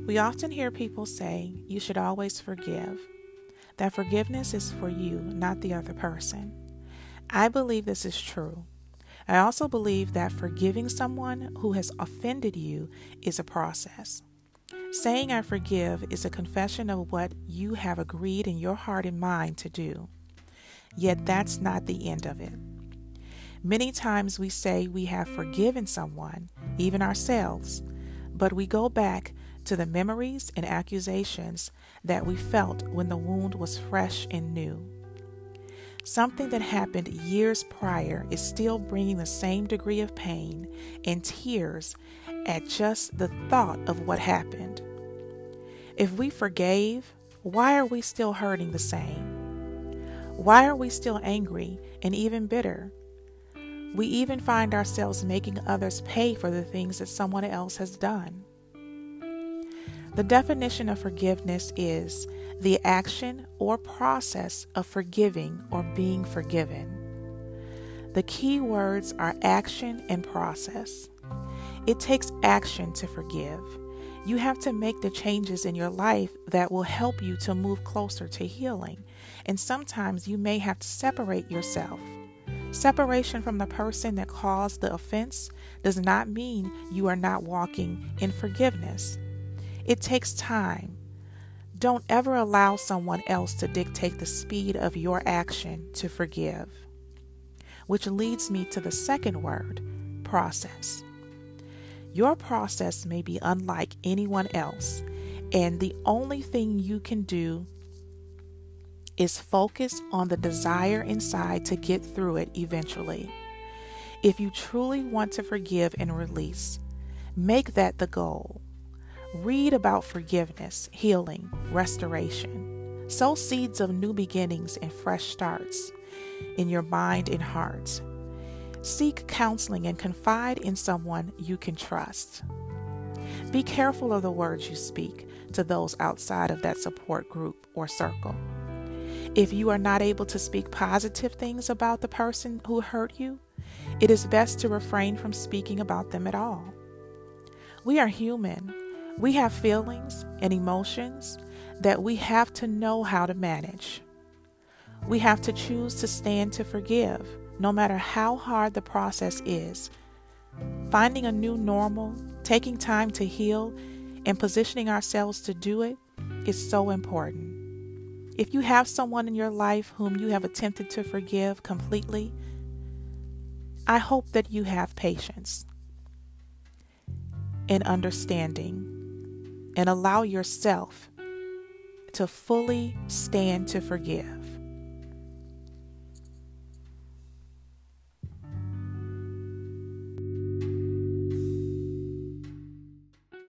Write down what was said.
We often hear people say, you should always forgive, that forgiveness is for you, not the other person. I believe this is true. I also believe that forgiving someone who has offended you is a process. Saying I forgive is a confession of what you have agreed in your heart and mind to do. Yet that's not the end of it. Many times we say we have forgiven someone, even ourselves, but we go back to the memories and accusations that we felt when the wound was fresh and new. Something that happened years prior is still bringing the same degree of pain and tears at just the thought of what happened. If we forgave, why are we still hurting the same? Why are we still angry and even bitter? We even find ourselves making others pay for the things that someone else has done. The definition of forgiveness is the action or process of forgiving or being forgiven. The key words are action and process. It takes action to forgive. You have to make the changes in your life that will help you to move closer to healing. And sometimes you may have to separate yourself. Separation from the person that caused the offense does not mean you are not walking in forgiveness. It takes time. Don't ever allow someone else to dictate the speed of your action to forgive. Which leads me to the second word, process. Your process may be unlike anyone else, and the only thing you can do is focus on the desire inside to get through it eventually. If you truly want to forgive and release, make that the goal. Read about forgiveness, healing, restoration. Sow seeds of new beginnings and fresh starts in your mind and heart. Seek counseling and confide in someone you can trust. Be careful of the words you speak to those outside of that support group or circle. If you are not able to speak positive things about the person who hurt you, it is best to refrain from speaking about them at all. We are human. We have feelings and emotions that we have to know how to manage. We have to choose to stand to forgive, no matter how hard the process is. Finding a new normal, taking time to heal, and positioning ourselves to do it is so important. If you have someone in your life whom you have attempted to forgive completely, I hope that you have patience and understanding and allow yourself to fully stand to forgive.